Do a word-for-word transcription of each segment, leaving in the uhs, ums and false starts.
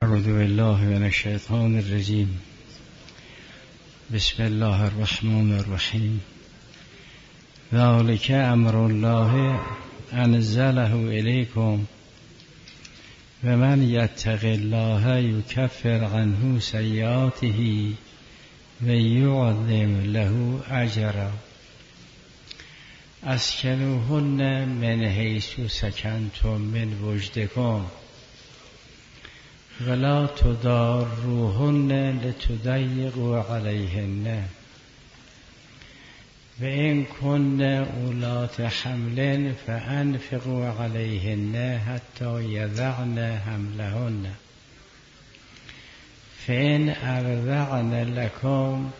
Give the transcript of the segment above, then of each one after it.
اعوذ بالله من الشیطان الرجیم. بسم الله الرحمن الرحیم. ذلک امر الله انزله الیکم و من یتق الله یکفر عنه سیئاته و یعظم له اجرا. اسکنوهن من حیث سکنتم من وجدکم ولا تضاروهن لتضیقوا علیهن و ان کن اولات حمل فانفقوا علیهن حتی یضعن حملهن فان ارضعن لکم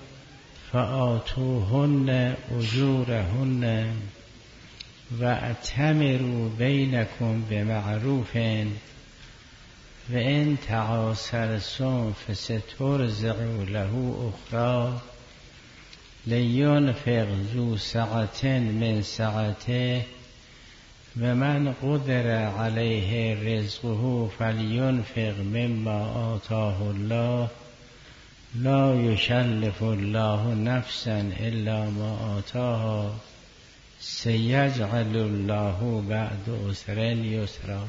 فآتوهن اجورهن و اعتمروا بینکم بمعروف و این تعاصرتم فسترضع له اخری لینفق ذو سعة من سعته و من قدر علیه رزقه فلینفق مما آتاه الله لا یکلف الله نفسا الا ما آتاها سیجعل الله بعد عسر یسرا.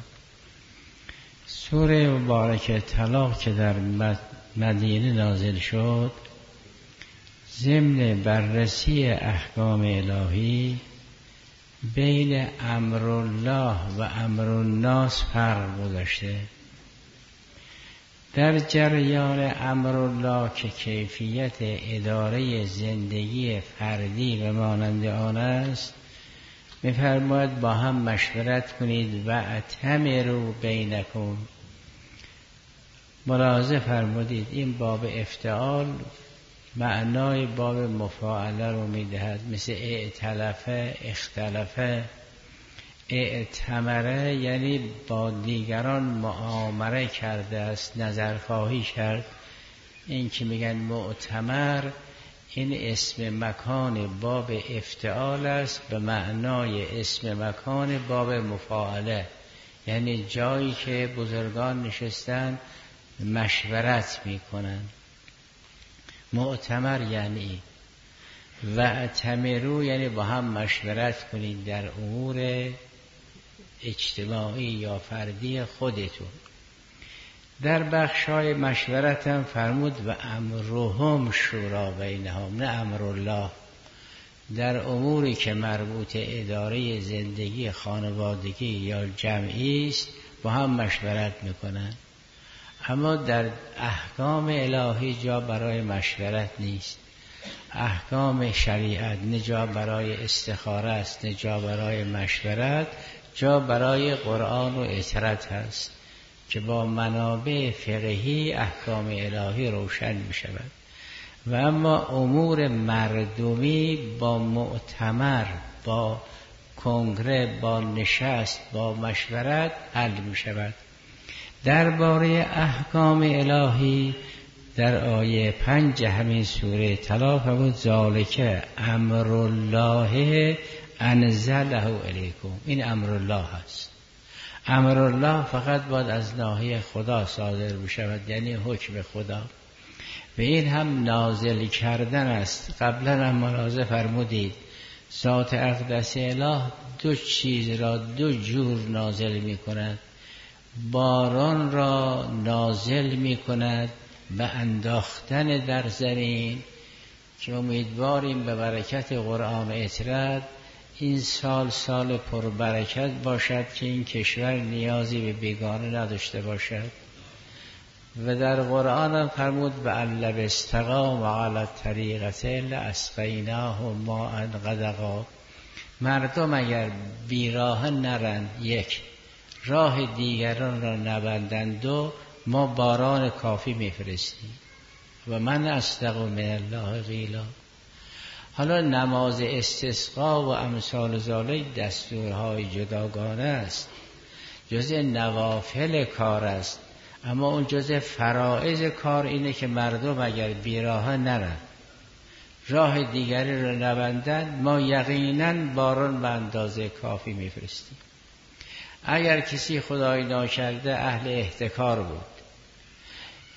سوره مبارکه طلاق که در مدینه نازل شد ضمن بررسی احکام الهی بین امر الله و امر الناس فرق گذاشته. در جریان امر الله که کیفیت اداره زندگی فردی و مانند آن است، می‌فرماید با هم مشورت کنید و اعتمروا بینکم. ملاحظه فرمودید این باب افتعال معنای باب مفاعله رو میدهد، مثل ائتلفه، اختلفه. ائتمره یعنی با دیگران معامره کرده است، نظرخواهی کرد. این که میگن معتمر، این اسم مکان باب افتعال است به معنای اسم مکان باب مفاعله، یعنی جایی که بزرگان نشستن مشورت میکنن. معتمر یعنی و اعتمروا یعنی با هم مشورت کنید در امور اجتماعی یا فردی خودتون. در بخشای مشورت هم فرمود و امرهم شورا بینهم، نه امر الله. در اموری که مربوط اداره زندگی خانوادگی یا جمعی است با هم مشورت میکنن، اما در احکام الهی جا برای مشورت نیست. احکام شریعت نه جا برای استخاره است، نه جا برای مشورت، جا برای قرآن و اطرت هست که با منابع فقهی احکام الهی روشن می شود. و اما امور مردمی با مؤتمر، با کنگره، با نشست، با مشورت حل می شود. درباره احکام الهی در آیه پنج همین سوره طلاق فرمود ذالک امر الله انزله الیکم. این امر الله هست. امر الله فقط باید از ناحیه خدا صادر بشود، یعنی حکم خدا. و این هم نازل کردن است. قبلا هم ملاحظه فرمودید ذات اقدس اله دو چیز را دو جور نازل می کند. باران را نازل می کند به انداختن در زمین که امیدواریم به برکت قرآن اطرد این سال سال پربرکت باشد که این کشور نیازی به بیگانه نداشته باشد. و در قرآن هم فرمود و علب استقام و علی طریقت لاسقیناه ماء غدقا. مردم اگر بیراه نرند، یک راه دیگران را نبندند، دو ما باران کافی میفرستیم. و من اصدق من الله قیلا. حالا نماز استسقا و امثال ذالک دستورهای جداگانه است، جزء نوافل کار است، اما اون جزء فرائض کار اینه که مردم اگر بیراه نرن، راه دیگری رو نبندن، ما یقینا باران به اندازه کافی میفرستیم. اگر کسی خدای ناکرده اهل احتکار بود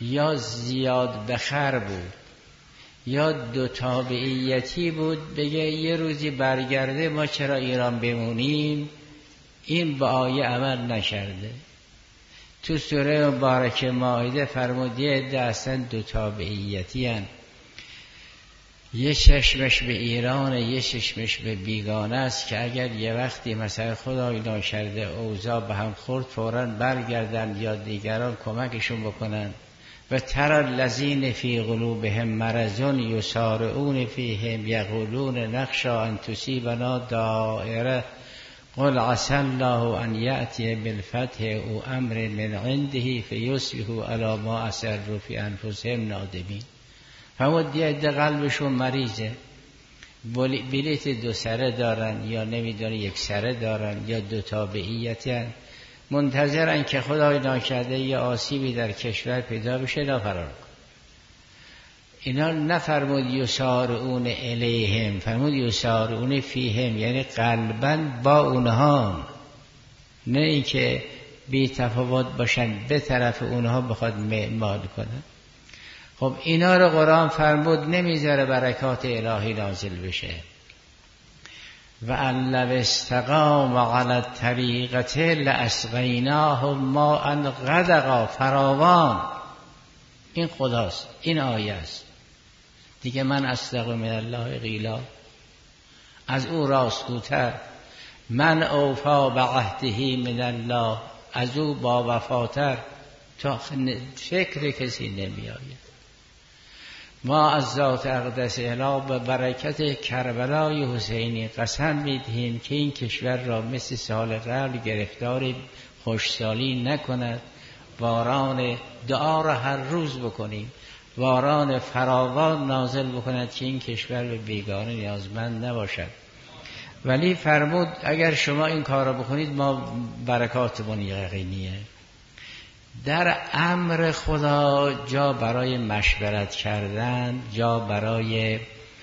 یا زیاد بخر بود یا دو تابعیتی بود، بگه یه روزی برگرده ما چرا ایران بمونیم، این با آیه عمل نکرده. تو سوره مبارکه مائده فرمود یه عده اصلا دو تابعیتی هن. یه چشمش به ایران، یه چشمش به بیگانه است که اگر یه وقتی مثلا خدای ناکرده اوضاع به هم خورد فوراً برگردن یا دیگران کمکشون بکنن. و ترى الذین فی قلوبهم مرض یسارعون فیهم یقولون نخشی ان تصیبنا دائره قل عسى الله ان یأتی بالفتح او امر من عنده فیصبحوا علی ما اسروا فی انفسهم نادمین. فرمود یه عده قلبشون مریضه، بلیت دو سره دارن یا نمیدونه یک سره دارن یا دو تابعیتن، منتظرن که خدای ناکرده یه آسیبی در کشور پیدا بشه لا فرار کن. اینا نفرمود یسارعون الیهم، فرمود یسارعون فیهم، یعنی قلباً با اونها، نه اینکه بی تفاوت باشن به طرف اونها بخواد معمال کنن. خب اینا رو قرآن فرمود نمیذاره برکات الهی نازل بشه. و ان لو استقام علی الطریقة لاسقیناهم ماء غدقا، فراوان. این خداست، این آیه است دیگه. من اصدق من الله قیلا، از او راستگوتر. من اوفا بعهده من الله، از او با وفاتر. تا فکر کسی نمیآید. ما از ذات اقدس اله به برکت کربلای حسینی قسم میدهیم که این کشور را مثل سال قبل گرفتار خوشسالی نکند. باران دعا را هر روز بکنیم، باران فراوان نازل بکند که این کشور به بیگانه نیازمند نباشد. ولی فرمود اگر شما این کار را بکنید ما برکاتمون یقینیه. در امر خدا جا برای مشورت کردن، جا برای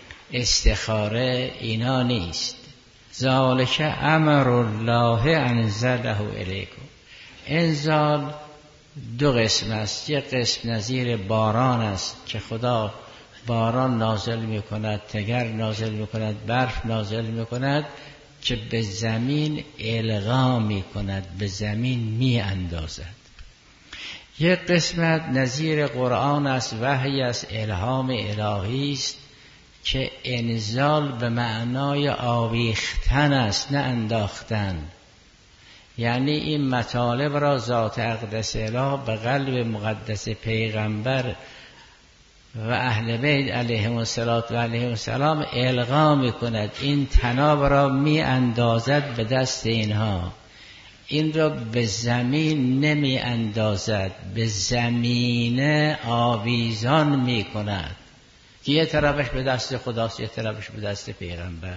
استخاره اینا نیست. ذالک امر الله انزله الیکم. انزال دو قسم است. یک قسم نظیر باران است که خدا باران نازل می کند، تگر نازل می کند، برف نازل می کند که به زمین القا می کند، به زمین می اندازد. یک قسمت نظیر قرآن است، وحی است، الهام الهی است که انزال به معنای آویختن است، نه انداختن. یعنی این مطالب را ذات اقدس اله به قلب مقدس پیغمبر و اهل بیت علیهم الصلاة و علیهم السلام القا می کند. این طناب را می اندازد به دست اینها، این را به زمین نمی اندازد، به زمین آویزان می کند که یه طرفش به دست خداست، یه طرفش به دست پیغمبر.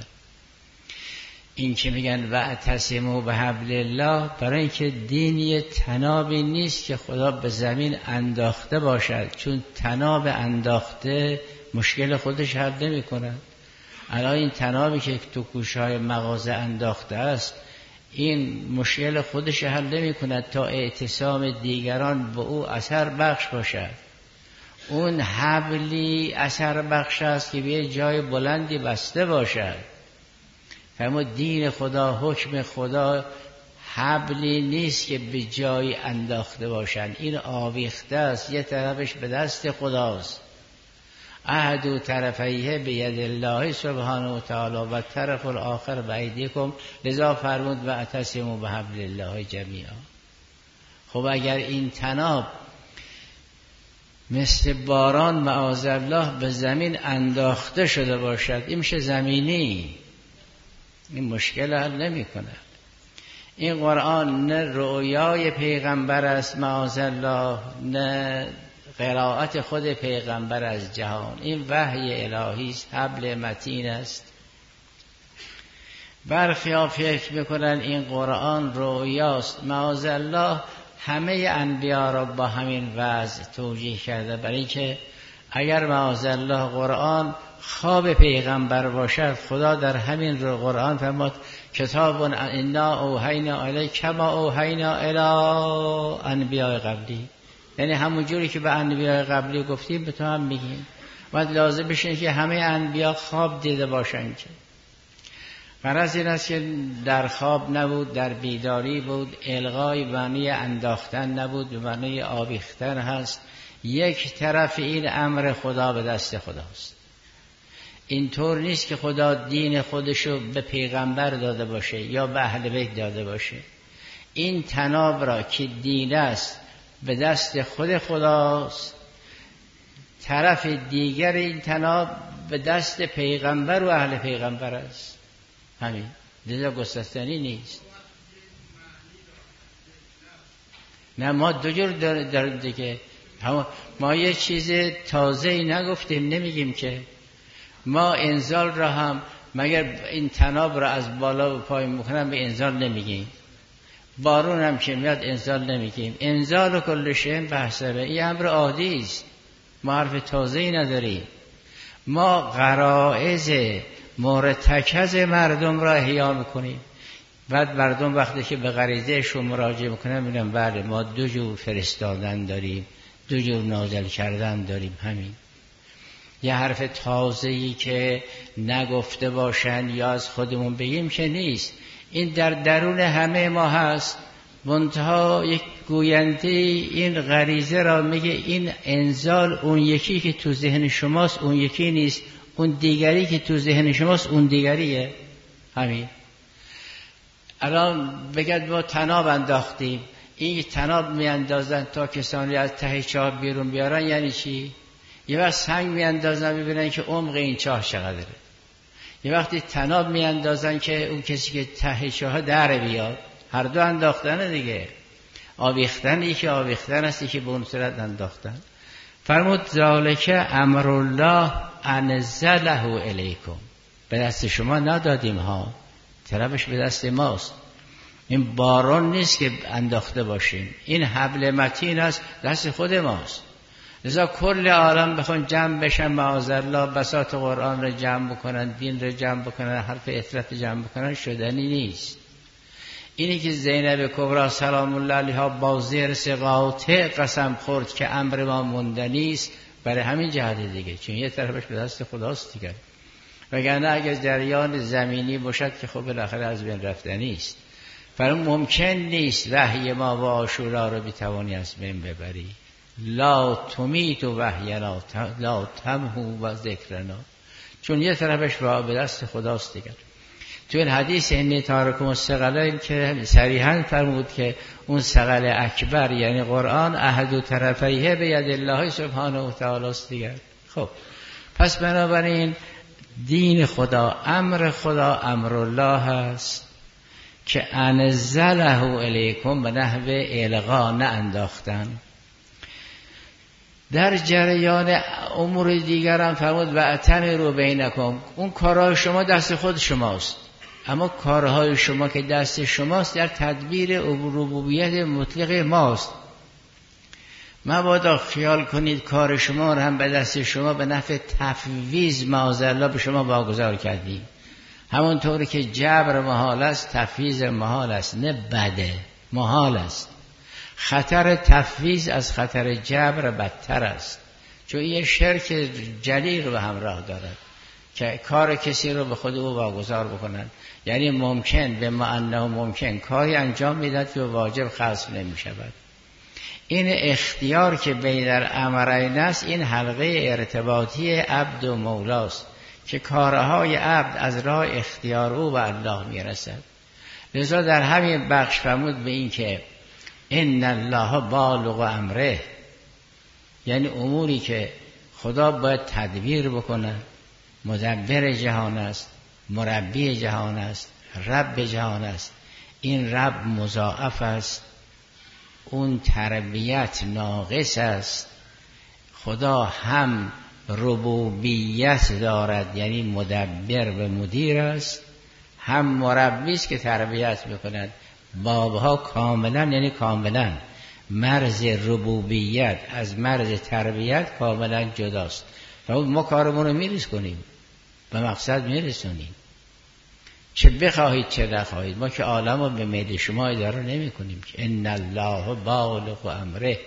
این که میگن واعتصموا بحبل الله، برای اینکه دین یه طنابی نیست که خدا به زمین انداخته باشد، چون طناب انداخته مشکل خودش حل نمی کند. الان این طنابی که تو کوشهای مغازه انداخته است این مشکل خودش حل نمی کند تا اعتصام دیگران به او اثر بخش باشد. اون حبلی اثر بخش است که به جای بلندی بسته باشد. اما دین خدا، حکم خدا حبلی نیست که به جای انداخته باشند، این آویخته است، یه طرفش به دست خداست. احدو طرفیه بید الله سبحانه و تعالی و طرف الاخر بایدیکم، لذا فرمود واعتصموا بحبل الله جمیعا. خب اگر این طناب مثل باران معاذالله به زمین انداخته شده باشد، این میشه زمینی، این مشکل حل نمی کند. این قرآن نه رؤیای پیغمبر است معاذالله، نه قرائت خود پیغمبر از جهان. این وحی الهی است، حبل متین است. برخی ها فکر میکنن این قرآن رؤیاست. معاذالله همه انبیا را با همین وضع توجیه کرده، برای اینکه اگر معاذالله قرآن خواب پیغمبر باشد، خدا در همین رو قرآن فرمود کتاب انا اوحینا الیک کما اوحینا الی انبیاء قبلی. یعنی همون جوری که به انبیاء قبلی گفتیم به تو هم میگیم. باید لازم بشه که همه انبیا خواب دیده باشن. که غرض این است که در خواب نبود، در بیداری بود. الغای معنی انداختن نبود، به معنی آویختن هست. یک طرف این امر خدا به دست خداست. اینطور نیست که خدا دین خودشو به پیغمبر داده باشه یا به اهل بیت داده باشه. این طناب را که دین است به دست خود خداست، طرف دیگر این طناب به دست پیغمبر و اهل پیغمبر است. همین دیگه گسستنی نیست. نه ما دو جور داریم دیگه. ما یه چیز تازه‌ای نگفتیم، نمیگیم که ما انزال را هم مگر این طناب را از بالا و پایین میکنن به انزال نمیگیم. بارون هم که میاد انزال نمیگیم. انزال و کل شیء بحثه، این امر عادی است. ما حرف تازه‌ای نداریم. ما غرائز مرتکز مردم را احیا میکنیم. بعد مردم وقتی که به غریزهشون مراجعه میکنن میگن بله ما دو جور فرستادن داریم، دو جور نازل کردن داریم. همین یه حرف تازه‌ای که نگفته باشن یا از خودمون بگیم که نیست. این در درون همه ما هست. منتها یک گوینده این غریزه را میگه این انزال اون یکی که تو ذهن شماست اون یکی نیست، اون دیگری که تو ذهن شماست اون دیگریه. همین الان بگید ما طناب انداختیم، این طناب میاندازن تا کسانی از ته چاه بیرون بیارن. یعنی چی؟ یه وقت سنگ میاندازن ببینن که عمق این چاه چقدره. یه وقتی طناب میاندازن که اون کسی که ته چاه در بیاد. هر دو انداختن دیگه. آویختن یکی آویختن است، یکی به اون صورت انداختن. فرمود ذالک امر الله انزله الیکم، به دست شما ندادیم ها، طرفش به دست ماست. این باران نیست که انداخته باشیم، این حبل متین است دست خود ماست. لذا کل عالم بخون جمع بشن معاذالله بساط قرآن را جمع بکنن، دین را جمع بکنن، حرف اطلت جمع بکنن شدنی نیست. اینی که زینب کبری سلام الله علیها با زیر قاطع قسم خورد که امر ما موندنی است، برای همین جهت دیگه، چون یه طرفش به دست خداست دیگه. وگرنه اگر جریان زمینی باشد که خب بالاخره از بین رفتنی است. فرام ممکن نیست وحی ما و عاشورا رو بتوانی از بین ببری. لا تمیت وحینا لا تمحو و ذکرنا، چون یه طرفش به دست خداست دیگه. تو این حدیث انی تارکم الثقلین که صریحا فرمود که اون ثقل اکبر یعنی قرآن احد طرفیه به ید الله سبحانه و تعالی است دیگه. خب پس بنابراین دین خدا، امر خدا امر الله هست که انزله الیکم به نحو الغا، نه انداختن. در جریان امور دیگر هم فرمود و اتمروا بینکم، اون کارهای شما دست خود شماست، اما کارهای شما که دست شماست در تدبیر ربوبیت مطلق ماست. مبادا خیال کنید کار شما رو هم به دست شما به نفع تفویض معاذالله به شما واگذار کردیم. همونطوری که جبر محال است تفویض محال است، نه بده، محال است. خطر تفویض از خطر جبر بدتر است، چون یه شرک جلی رو به همراه دارد که کار کسی رو به خود او واگذار بکنن. یعنی ممکن به معنی ممکن کاری انجام میداد که واجب خاص نمی شود. این اختیار که بین الامرین است، این حلقه ارتباطی عبد و مولاست که کارهای عبد از راه اختیار او و الله میرسد. لذا در همین بخش فرمود به این که ان الله بالغ امره، یعنی اموری که خدا باید تدبیر بکنه. مدبر جهان است، مربی جهان است، رب جهان است. این رب مضاعف است، اون تربیت ناقص است. خدا هم ربوبیت دارد یعنی مدبر و مدیر است، هم مربی است که تربیت میکند. بابها کاملا یعنی کاملا مرز ربوبیت از مرز تربیت کاملا جداست. و ما کارمون رو میرس کنیم، به مقصد میرسونیم، چه بخواهید چه نخواهید. ما که عالم رو به میل شما اداره نمی کنیم که ان الله بالغ امره،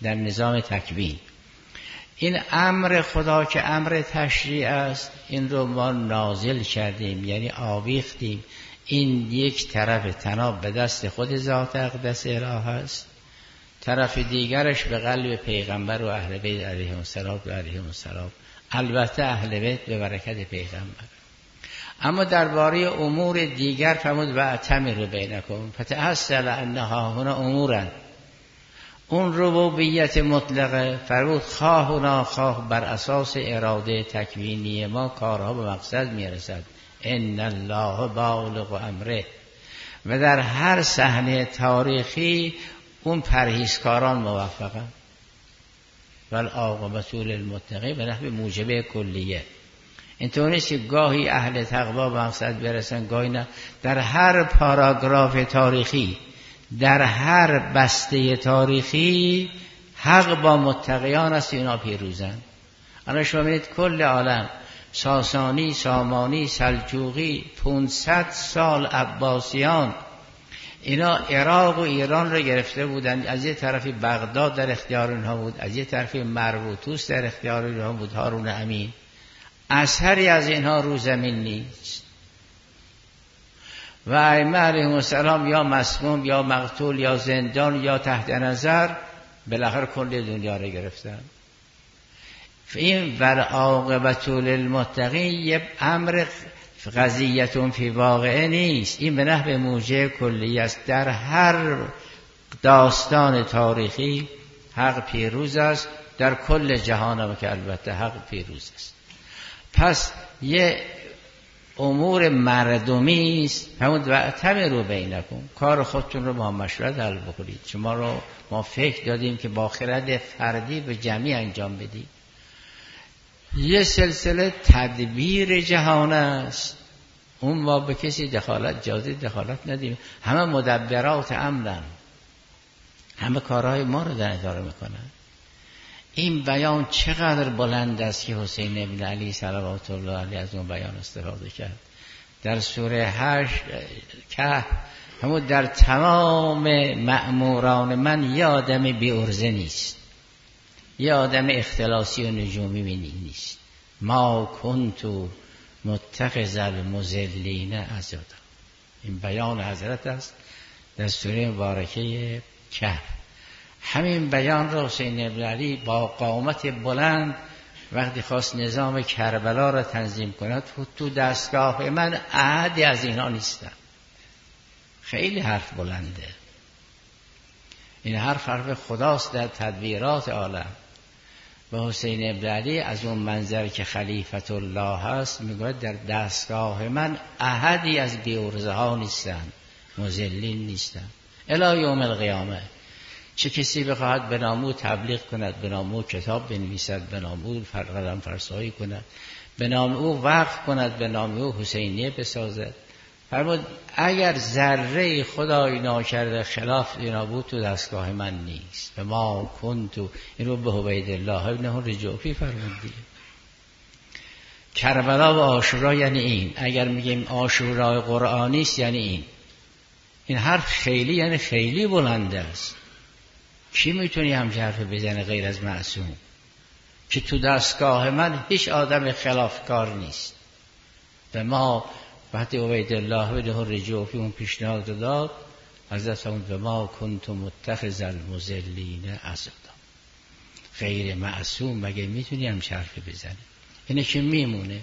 در نظام تکوین. این امر خدا که امر تشریع است، این رو ما نازل کردیم، یعنی آویختیم. این یک طرف تناب به دست خود ذات اقدس اله است، طرف دیگرش به قلب پیغمبر و اهل بیت علیهم السلام و علیهم السلام، البته اهل بیت به برکت پیغمبر. اما درباره امور دیگر فرمود و اعتمروا بینکم فتحصل انها هنا امورن. اون ربوبیت مطلقه فرمود خواه اونا خواه بر اساس اراده تکوینی ما کارها به مقصد میرسد. ان الله بالغ امره. و در هر صحنه تاریخی اون پرهیزکاران موفقن. والعاقبة للمتقین به نحو موجبه کلیه. اینطور نیست که گاهی اهل تقوا به مقصد برسن گاهی نه. در هر پاراگراف تاریخی، در هر بسته تاریخی حق با متقیان است، اینا پیروزن. الان شما می‌بینید کل عالم، ساسانی، سامانی، سلجوقی، پانصد سال عباسیان، اینا عراق و ایران رو گرفته بودند. از یه طرفی بغداد در اختیار اینها بود، از یه طرفی مرو و طوس در اختیار اینها بود، هارون امین. اثری از اینها رو زمین نیست. و ائمه علیهم السلام یا مسموم یا مقتول یا زندان یا تحت نظر، بالاخره کل دنیا رو گرفتن. این والعاقبة للمتقین یه امر قضیتون فی واقعه نیست، این به نحو موجب کلی است. در هر داستان تاریخی حق پیروز است، در کل جهان هم که البته حق پیروز است. پس یه امور مردمی است. همون واعتمروا بینکم، کار خودتون رو با مشورت حل بکنید. شما رو ما فکر دادیم که با خرد فردی به جمعی انجام بدید. یه سلسله تدبیر جهان است، اون ما به کسی دخالت جازی دخالت ندیم. همه مدبرات امرن، همه کارهای ما رو در اداره میکنن. این بیان چقدر بلند است که حسین ابن علی صلوات الله علیه از اون بیان استفاده کرد. در سوره هشت کهف همون در تمام مأموران من یه آدم بی عرضه نیست، یه آدم اختلاسی و نجومی نیست. ما کنتو متخذ المضلین عضدا. این بیان حضرت است در سوره مبارکه کهف. همین بیان را حسین ابن علی با قامت بلند وقتی خواست نظام کربلا را تنظیم کند، تو دستگاه من احدی از اینا نیستم. خیلی حرف بلنده. این حرف حرف خداست در تدبیرات عالم. و حسین ابن علی از اون منظر که خلیفت الله هست میگوید در دستگاه من احدی از بیورزه ها نیستن، مذلین نیستن الی یوم القیامه. چه کسی بخواهد به نام او تبلیغ کند، به نام او کتاب بنویسد، به نام او قدم فرسایی کند، به نام او وقف کند، به نام او حسینیه بسازد، فرمود اگر ذره خدای ناکرده خلاف اینا بود تو دستگاه من نیست. و ما کنتو، این رو به عبید الله ابن رجوفی فرمود دیگه. کربلا و عاشورا یعنی این. اگر میگیم عاشورای قرآنی است یعنی این. این حرف خیلی یعنی خیلی بلنده است. کی میتونی همچه حرف بزنه غیر از معصوم که تو دستگاه من هیچ آدم خلافکار نیست. و ما وقتی عبید الله ابن رجوفی اون پیشنهاد داد، حضرت اون و ما کنت متخذ المضلین عضدا. غیر معصوم مگه میتونی همچه حرف بزنه؟ اینه که میمونه.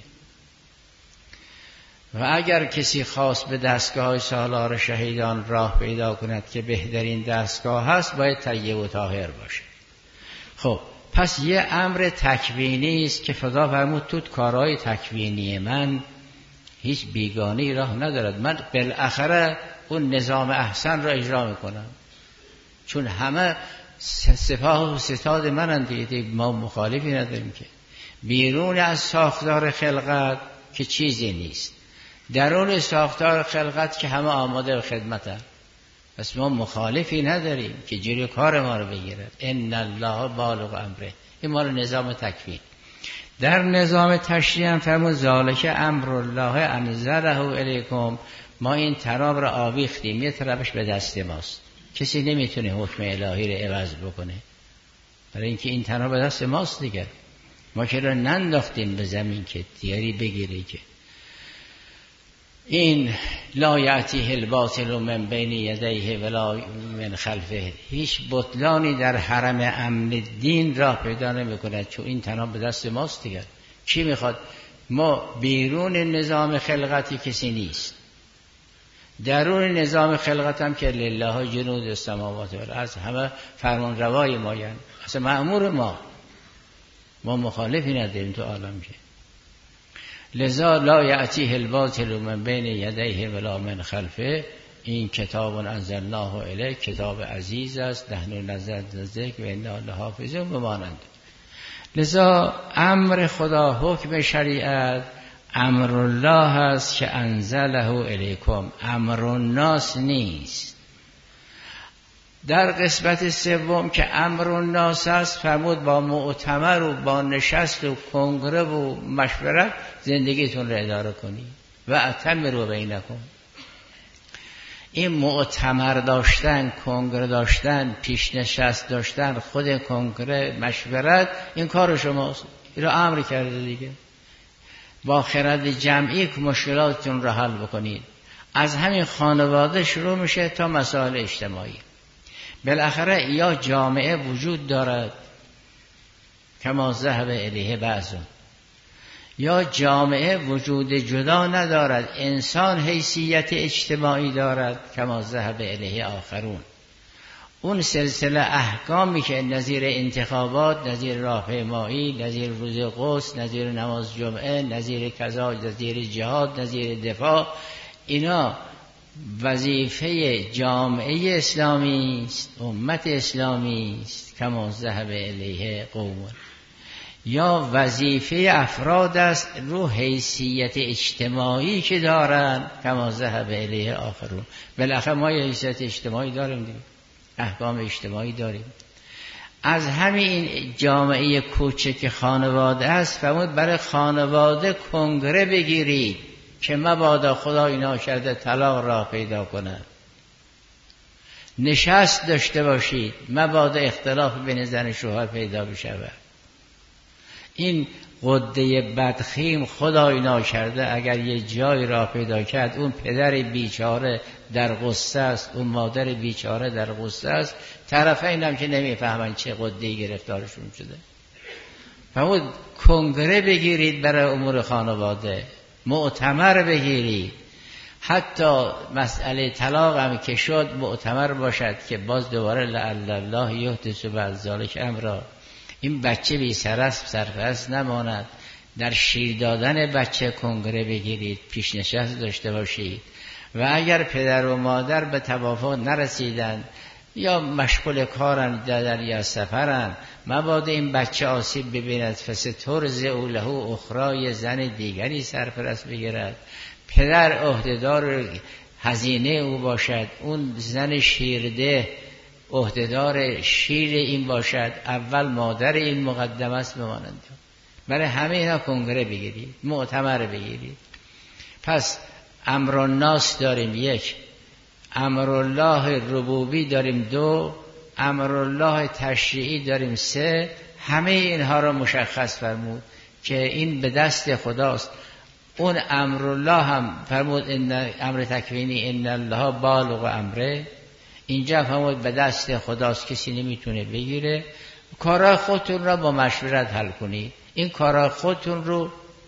و اگر کسی خواست به دستگاه سالار شهیدان راه پیدا کند که بهترین دستگاه هست، باید طیب و طاهر باشه. خب پس یه امر تکوینی است که خدا فرمود تو کارهای تکوینی من هیچ بیگانه‌ای راه ندارد. من بالاخره اون نظام احسن را اجرا میکنم، چون همه سپاه و ستاد منند دیگه، ما مخالفی نداریم. که بیرون از ساختار خلقت که چیزی نیست، درون ساختار خلقت که همه آماده به خدمتن، پس ما مخالفی نداریم که جلوی کار ما رو بگیرد. ان الله بالغ امره. این مال نظام تکوین. در نظام تشریع هم فرمود ذالک امر الله انزله الیکم. ما این تراب را آویختیم، یه طرفش به دست ماست، کسی نمیتونه حکم الهی رو عوض بکنه. برای اینکه این تنها به دست ماست دیگر. ما که را ننداختیم به زمین که دیگری بگیره. که این لا یأتیه الباطل من بین یدیه ولا من خلفه، هیچ بطلانی در حرم امن دین راه پیدا نمی‌کند، چون این تنها به دست ماست دیگر. کی میخواد؟ ما بیرون نظام خلقتی کسی نیست، درون نظام خلقت هم که لله جنود السماوات والارض، همه فرمان روای ما، یعنی اصلا مأمور ما، ما مخالفی نداریم تو عالم. که لذا لا یأتیه الباطل من بین یدیه ولا من خلفه، این کتاب انزلناه الیک، کتاب عزیز است، نحن نزلنا الذکر و انا لحافظون بمانند. لذا امر خدا، حکم شریعت امر الله است که انزله الیکم، امر الناس نیست. در قسمت سوم که امر الناس است فرمود با مؤتمر و با نشست و کنگره و مشورت زندگیتون رو اداره کنید و اتمروا بینکم. این مؤتمر داشتن، کنگره داشتن، پیش نشست داشتن، خود کنگره مشورت، این کار شماست. این رو امر کرده دیگه. با خرد جمعی که مشکلاتتون رو حل بکنید. از همین خانواده شروع میشه تا مسائل اجتماعی. بالاخره یا جامعه وجود دارد کما ذهب الیه بعضون، یا جامعه وجود جدا ندارد، انسان حیثیت اجتماعی دارد کما ذهب الیه آخرون. اون سلسله احکامی که نظیر انتخابات، نظیر راهپیمایی، نظیر روز قدس، نظیر نماز جمعه، نظیر کذا، نظیر جهاد، نظیر دفاع، اینا وظیفه جامعه اسلامی است، امت اسلامی است کما ذهب الیه قوم، یا وظیفه افراد است رو حیثیت اجتماعی که دارن کما ذهب الیه آخرون. بالاخره ما یه حیثیت اجتماعی داریم دیگه، احکام اجتماعی داریم. از همین جامعه کوچک خانواده است فرمود برای خانواده کنگره بگیرید که مبادا خدای ناکرده طلاق را پیدا کند. نشست داشته باشید مبادا اختلاف بین زن و شوهر پیدا بشود. این قده بدخیم خدای ناکرده اگر یه جای را پیدا کرد، اون پدر بیچاره در غصه است، اون مادر بیچاره در غصه است، طرفین هم که نمیفهمن چه قده‌ای گرفتارشون شده. فرمود کنگره بگیرید برای امور خانواده، مؤتمر بگیرید. حتی مسئله طلاق هم که شد مؤتمر باشد که باز دوباره لعل الله یحدث بعد ذلک امرا، این بچه بی سرست سرپرست نماند. در شیر دادن بچه کنگره بگیرید، پیش نشست داشته باشید. و اگر پدر و مادر به توافق نرسیدن یا مشغول کارن دادن یا سفرن، مبادا این بچه آسیب ببیند فسترضع له اخرى، زن دیگری سرپرست بگیرد، پدر عهدهدار هزینه او باشد، اون زن شیرده عهدهدار شیر این باشد، اول مادر این مقدم است بمانند. برای همه اینا کنگره بگیرید، مؤتمر بگیرید. پس امر الناس داریم یک، امر الله ربوبی داریم دو، امر الله تشریعی داریم سه. همه اینها را مشخص فرمود که این به دست خداست. اون امر الله هم فرمود ان امر تکوینی ان الله بالغ امره، اینجا فرمود به دست خداست، کسی نمیتونه بگیره. کارا خودتون را با مشورت حل کنید. این کارا خودتون رو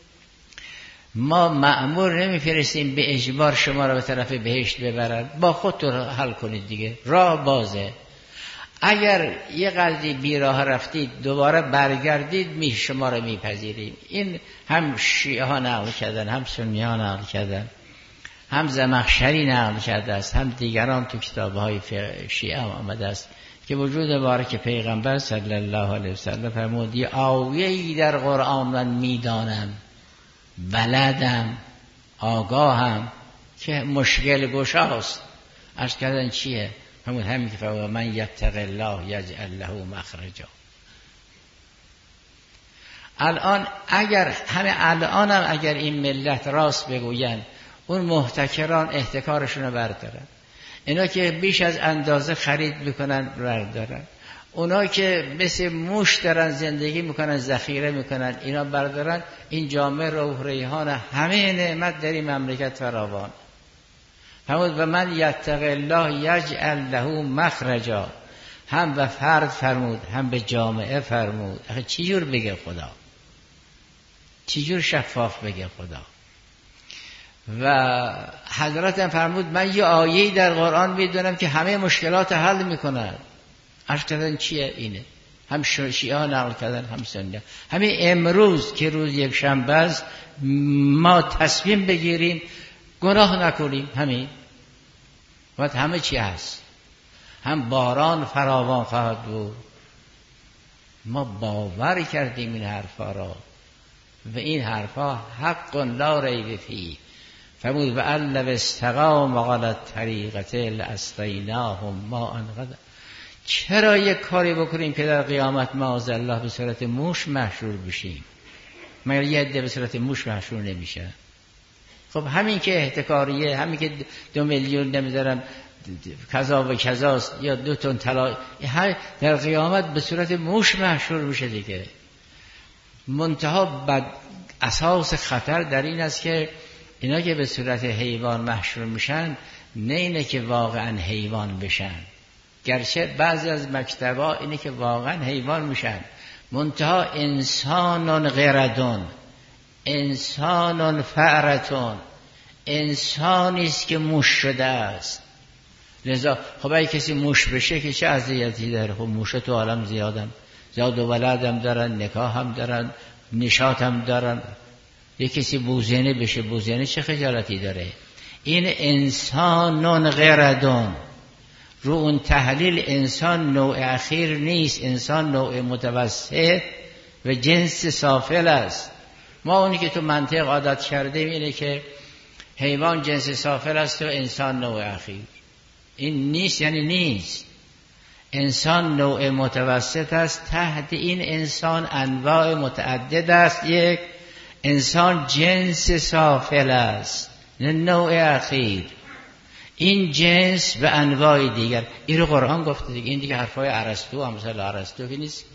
ما مأمور نمیفرستیم به اجبار شما را به طرف بهشت ببرن، با خودتون حل کنید دیگه، راه بازه. اگر یه قدری بی راه رفتید دوباره برگردید می شما را میپذیریم. این هم شیعه ها نقل کردن، هم سنی ها نقل کردن، هم زمخشری نقل کرده است، هم دیگران تو کتاب های شیعه هم آمده است که وجود مبارک پیغمبر صلی الله علیه وسلم فرمود یه آیه‌ای در قرآن من میدانم، بلدم، آگاهم که مشکل گشاست. عرض کردن چیه؟ همون همین که فرمود من یتق الله یجعل له مخرجا. الان اگر همه الان هم اگر این ملت راست بگوین، اون محتکران احتکارشون رو بردارن، اینا که بیش از اندازه خرید میکنن بردارن، اونا که مثل موش دارن زندگی میکنن، ذخیره میکنن، اینا بردارن این جامعه روح ریحان همه نعمت در این مملکت فراوان. فرمود و من یتق الله یجعل له مخرجا، هم به فرد فرمود هم به جامعه فرمود. آخه چی جور بگه خدا؟ چی جور شفاف بگه خدا؟ و حضرت هم فرمود من یه آیه‌ای در قرآن میدونم که همه مشکلات حل میکنن. عرض کردن چیه؟ اینه. هم شیعه ها نقل کردن هم سنی. همین امروز که روز یک شنبه است ما تصمیم بگیریم گناه نکنیم، همین وقت همه چی هست. هم باران فراوان خواهد بود. ما باور کردیم این حرفا را و این حرفا حق لا ریب فیه. فرمود و لو استقاموا علی الطریقة لاسقیناهم ماء غدقا. چرا یک کاری بکنیم که در قیامت معاذالله به صورت موش محشور بشیم؟ مگر یه عده به صورت موش محشور نمیشه؟ خب همین که احتکاریه، همین که دو میلیون نمیذارم کذا و کذاست یا دو تن طلا، در قیامت به صورت موش محشور میشه دیگه. منتها بد اساس خطر در این است که اینا که به صورت حیوان محشور میشن نه اینه که واقعا حیوان بشن، گرچه بعضی از مکتبا اینه که واقعا حیوان میشن، منتها انسانون غردون، انسانون فعرتون، انسانیست که موش شده است. لذا خب اگه کسی موش بشه که چه اذیتی داره؟ خب موشه تو عالم زیادن، زاد و ولد هم دارن، نکاح هم دارن، نشاط هم دارن. یه کسی بوزینه بشه، بوزینه چه خجالتی داره؟ این انسانون غردون. رو اون تحلیل انسان نوع اخیر نیست، انسان نوع متوسط و جنس سافل است. ما اونی که تو منطق عادت کردیم اینه که حیوان جنس سافل است و انسان نوع اخیر. این نیست، یعنی نیست. انسان نوع متوسط است، تحت این انسان انواع متعدد است. یک انسان جنس سافل است نه نوع اخیر. این جنس به انواع دیگر، این رو قرآن گفته دیگه. این دیگه حرفای ارسطو، امثال ارسطو که نیست.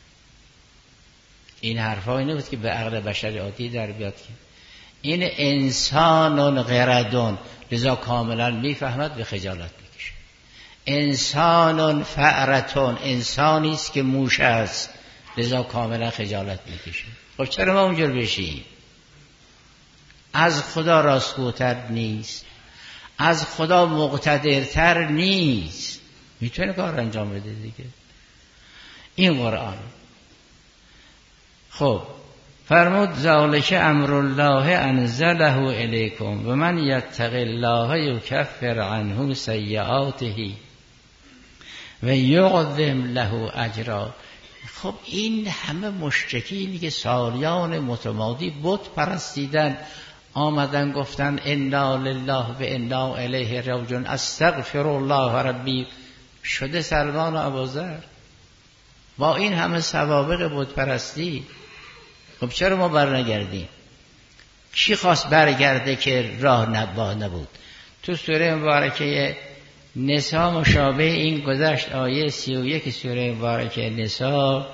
این حرفای نبود که به عقل بشری عادی در بیاد. که این انسانون غردون، لذا کاملا میفهمد به خجالت میکشه. انسانون فعرتون، انسانی است که موش است، لذا کاملا خجالت میکشه. خب چرا ما اونجور بشیم؟ از خدا راستگوتر نیست، از خدا مقتدرتر نیست، میتونه کار انجام بده دیگه. این قرآن. خب فرمود ذالک امر الله انزله الیکم و من یتق الله یکفر عنه سیئاته و یعظم له اجرا. خب این همه مشرکینی که سالیان متمادی بت پرستیدن آمدن گفتن انا لله و انا الیه راجعون، استغفر الله ربی، شده سلمان و ابوذر با این همه سوابق بت پرستی. خب چرا ما برنگردیم؟ کی خواست برگرده که راه نباه نبود؟ تو سوره مبارکه نساء مشابه این گذشت. آیه سی و یک سوره مبارکه نساء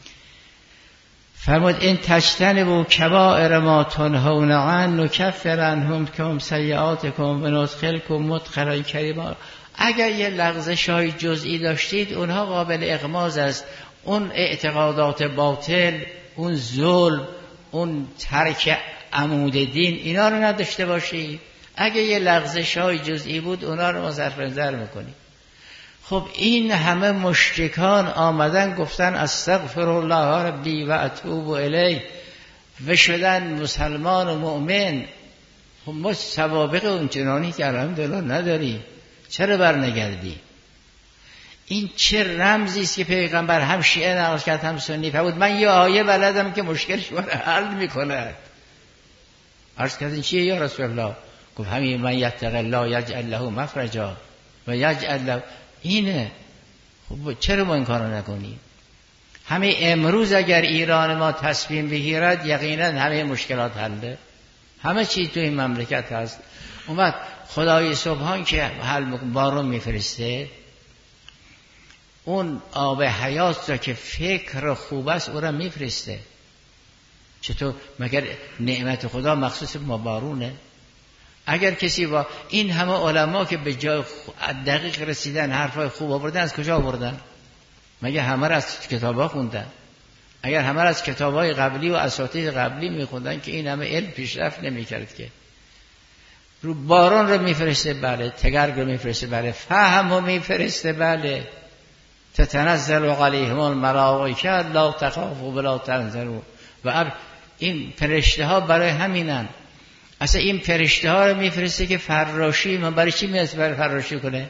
فرمود این تجتنبوا کبائر ما تنهون عنه نکفر عنهم سیئاتکم و ندخلکم مدخلا کریما. اگر یه لغزش های جزئی داشتید اونها قابل اغماض است. اون اعتقادات باطل، اون ظلم، اون ترک عمود دین، اینا رو نداشته باشید. اگر یه لغزش های جزئی بود اونها رو ما صرف نظر میکنیم. خب این همه مشرکان آمدن گفتن استغفر الله ربی و اتوب الیه و شدن مسلمان و مؤمن. خب ما سوابق اون چنانی که الحمدلله نداریم، چرا برنگردی؟ این چه رمزی است که پیغمبر هم شیعه نقل کرد هم سنی فرمود من یه آیه بلدم که مشکل شما رو حل میکند. عرض کردن چیه یا رسول الله؟ گفت همین من یتق الله یجعل له مخرجا و یجعل له. اینه. خب چرا ما این کارو نکنیم؟ همه امروز اگر ایران ما تصمیم بگیرد یقینا همه مشکلات حله. همه چیز تو این مملکت هست. اون وقت خدای سبحان که حل بارون میفرسته، اون آب حیات را که فکر خوب است او را میفرسته. چطور؟ مگر نعمت خدا مخصوص ما بارونه؟ اگر کسی با این همه علما که به جای دقیق رسیدن حرفای خوب آوردن، از کجا آوردن؟ مگر همه را از کتابا خوندن؟ اگر همه را از کتابای قبلی و اساتید قبلی میخوندن که این همه علم پیشرفت نمیکرد که. رو باران رو میفرسته بله، تگرگ رو میفرسته بله، فهم رو میفرسته بله، تتنزل علیهم الملائکه لا تخافوا ولا تحزنوا. و این فرشته ها برای همینن. اصلا این فرشته ها رو میفرسته که فراشی، من برای چی میاد برای فراشی کنه؟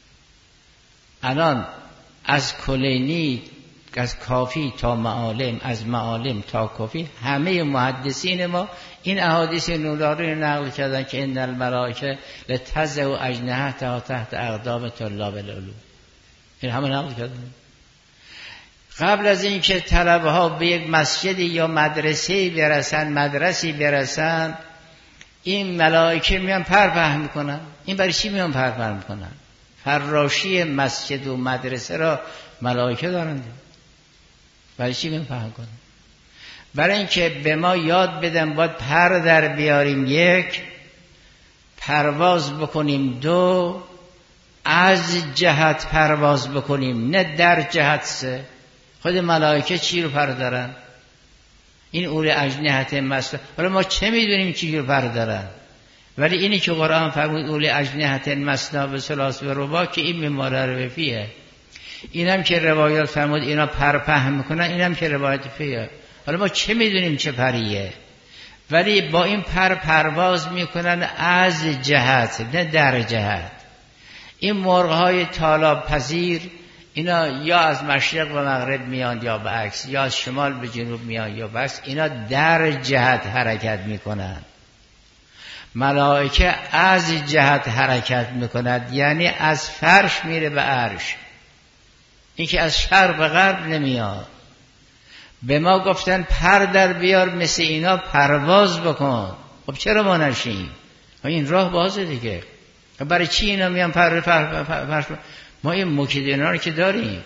الان از کلینی، از کافی تا معالم، از معالم تا کافی، همه محدثین ما این احادیث نورانی رو نقل کردن که ان الملائکه لتضع اجنحتها تحت اقدام طلاب العلوم. این همه نقل کردن. قبل از این که طلبه ها به یک مسجدی یا مدرسه‌ای برسن، مدرسی برسن، این ملائکه میان پر پهن میکنن. این برای چی میان پر پهن میکنن؟ فراشی مسجد و مدرسه را ملائکه دارند. برای چی میان پهن کنن؟ برای اینکه به ما یاد بدن باید پر در بیاریم، یک پرواز بکنیم، دو از جهت پرواز بکنیم، نه در جهت سه. خود ملائکه چی رو پر دارن؟ این اول اجنحت مثلا. حالا ما چه میدونیم چی رو پر دارن؟ ولی اینی که قرآن فرمود اول اجنحت مثنا و ثلاث و رباع که این ممارره فیه. اینم که روایات فرمود اینا پر پهن میکنن، اینم که روایت فیه. حالا ما چه میدونیم چه پریه؟ ولی با این پر پرواز میکنن از جهت، نه در جهت. این مرغ‌های طالاب پذیر اینا یا از مشرق و مغرب میان یا به عکس، یا از شمال به جنوب میان یا به عکس. اینا در جهت حرکت میکنن. ملائکه از جهت حرکت میکند، یعنی از فرش میره به عرش. این که از شرق به غرب نمیاد. به ما گفتن پر در بیار، مثل اینا پرواز بکن. خب چرا ما نشیم؟ این راه بازه دیگه. برای چی اینا میان پر پر پر پر پر؟ ما این مکیدینا رو که داریم.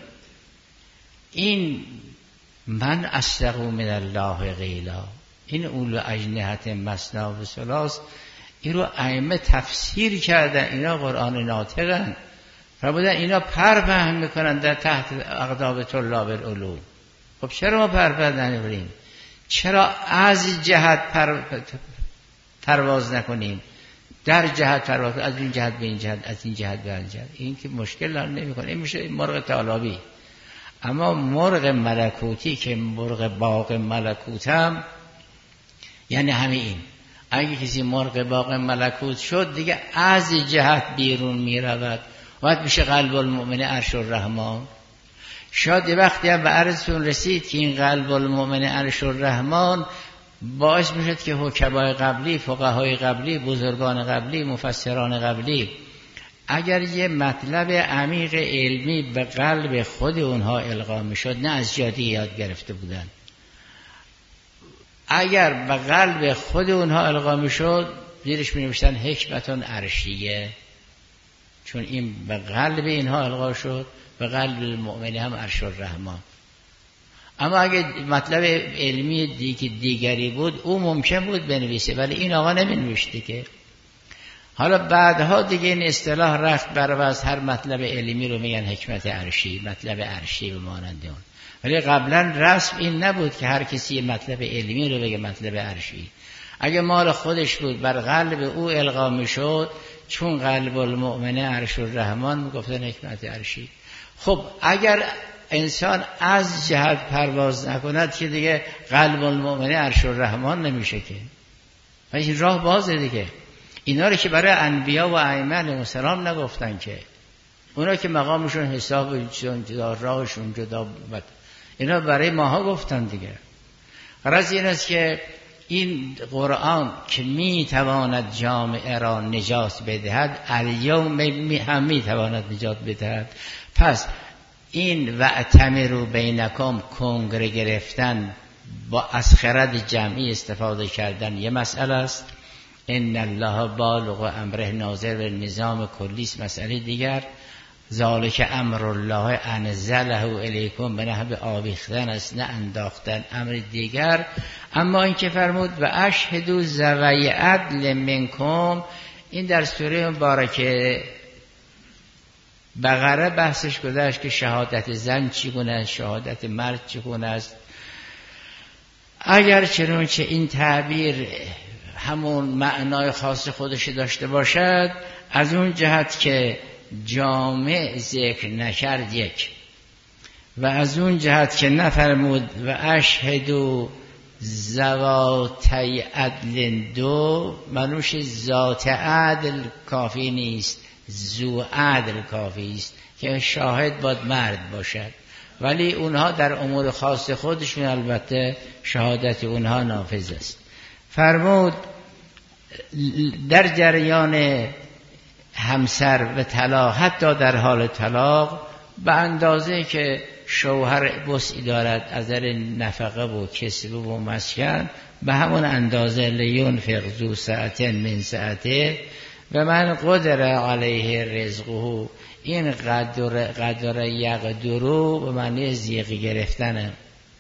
این من استغو من الله قیلا، این اولو اجنحت مثنا و ثلاث، این رو ائمه تفسیر کردن. اینا قرآن ناطقن، فرمودن اینا پر پهن میکنن در تحت اقدام طلاب العلوم. خب چرا ما پر پهن نمی‌کنیم؟ چرا از جهت پر پرواز نکنیم؟ در جهت پرواز، از این جهت به این جهت، از این جهت به این جهت. این که مشکل حل نمی‌کنه. این میشه مرغ طالابی. اما مرغ ملکوتی که مرغ باغ ملکوتم، یعنی همه این. اگه کسی مرغ باغ ملکوت شد دیگه از جهت بیرون میرود، وقت میشه قلب المؤمن عرش الرحمن. شاید وقتی هم به عرضتون رسید که این قلب المؤمن عرش الرحمن باعث میشد که حکمای قبلی، فقهای قبلی، بزرگان قبلی، مفسران قبلی اگر یه مطلب عمیق علمی به قلب خود اونها القا میشد، نه از جادی یاد گرفته بودن، اگر به قلب خود اونها القا میشد زیرش می نوشتن حکمتون عرشیه، چون این به قلب اینها القا شد. به قلب المؤمن هم عرش الرحمن. اما اگه مطلب علمی دیگه دیگری بود او ممکن بود بنویسه، ولی این آقا نمینوشته که. حالا بعدها دیگه این اصطلاح رفت بر از هر مطلب علمی رو میگن حکمت عرشی، مطلب عرشی به مانند اون. ولی قبلا رسم این نبود که هر کسی مطلب علمی رو بگه مطلب عرشی. اگه مال خودش بود بر قلب او القا میشد، چون قلب المؤمن عرش الرحمن میگفتن حکمت عرشی. خب اگر انسان از جهت پرواز نکند که دیگه قلب المؤمن عرش الرحمن نمیشه که. و این راه بازه دیگه. اینا رو که برای انبیا و ائمه علیهم السلام نگفتن که، اونا که مقامشون حسابشون جدا، راهشون جدا بود، اینا برای ماها گفتن دیگه. غرض این است که این قرآن که میتواند جامعه را نجات بدهد، الیوم هم میتواند نجات بدهد. پس این واعتمروا بینکم، کنگره گرفتن با از خرد جمعی استفاده کردن یه مسئله است. ان الله بالغ امره، ناظر به نظام کلی است مسئله دیگر. ذالک امر الله انزله الیکم، به نحو آویختن است نه انداختن. امر دیگر اما این که فرمود و اشهدوا ذوی عدل منکم، این در سوره مبارکه بقره بحثش گذشت که شهادت زن چگونه است، شهادت مرد چگونه است. اگر چنانچه این تعبیر همون معنای خاص خودش داشته باشد، از اون جهت که جامع ذکر نکرد یک، و از اون جهت که نفرمود و اشهدوا ذواتی عدل دو، منوش ذات عدل کافی نیست، ذو عدل کافی است که شاهد باید مرد باشد، ولی اونها در امور خاص خودشون البته شهادت اونها نافذ است. فرمود در جریان همسر و طلاق، حتی در حال طلاق، به اندازه که شوهر وسعی دارد از نظر نفقه و کسب و مسکن، به همون اندازه لینفق ذو سعة من سعته و من قدر علیه رزقه، این قدر قدر یقدرو به معنی زیغ گرفتنه.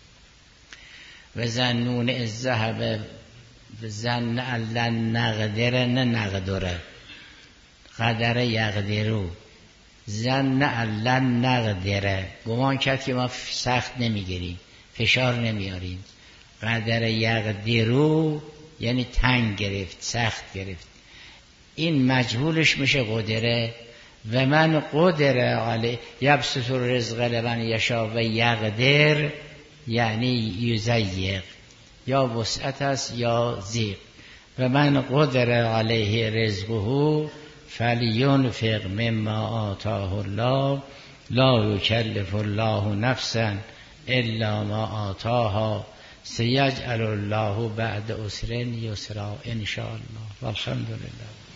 و زنون الذهب و زن لن نقدر نه نقدره، قدر یقدرو، زن لن نقدره، گمان کرد که ما سخت نمیگیریم، فشار نمیاریم. قدر یقدرو یعنی تنگ گرفت، سخت گرفت. این مجهولش میشه قدره. و من قدر علی یبسط الرزق لمن یشاء و یقدر یعنی یضیق، یا وسعت است یا ضیق. و من قدر علیه رزقه فلینفق مما آتاه الله لا یکلف الله نفسا الا ما آتاها سیجعل الله بعد عسر یسرا ان شاء الله. والحمد لله.